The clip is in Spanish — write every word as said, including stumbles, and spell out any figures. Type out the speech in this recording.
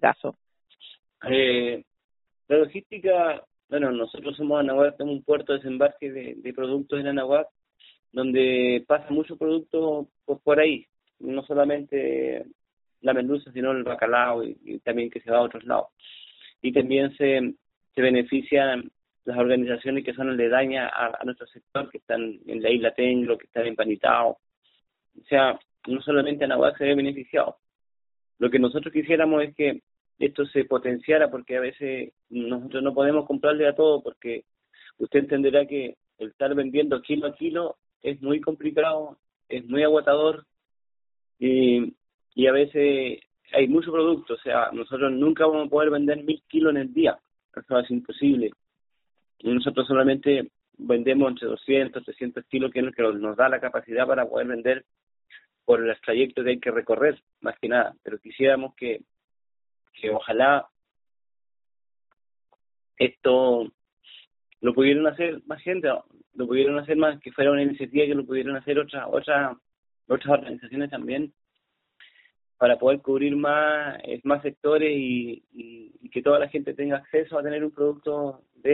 caso? Eh, la logística, bueno, nosotros somos Anahuac, tenemos un puerto de desembarque de, de productos en Anahuac, donde pasa mucho producto por, por ahí, no solamente la merluza, sino el bacalao y, y también que se va a otros lados. Y también se, se benefician las organizaciones que son aledañas a, a nuestro sector, que están en la isla Tenglo, que están en Panitao. O sea, no solamente Anahuac se ve beneficiado. Lo que nosotros quisiéramos es que esto se potenciara, porque a veces nosotros no podemos comprarle a todo, porque usted entenderá que el estar vendiendo kilo a kilo es muy complicado, es muy agotador, y, y a veces hay mucho producto. O sea, nosotros nunca vamos a poder vender mil kilos en el día, eso es imposible. Y nosotros solamente vendemos entre doscientos, trescientos kilos, que es lo que nos da la capacidad para poder vender por los trayectos que hay que recorrer, más que nada. Pero quisiéramos que, que ojalá esto lo pudieran hacer más gente, lo pudieran hacer más, que fuera una iniciativa que lo pudieran hacer otras otras otras organizaciones también, para poder cubrir más más sectores y, y, y que toda la gente tenga acceso a tener un producto de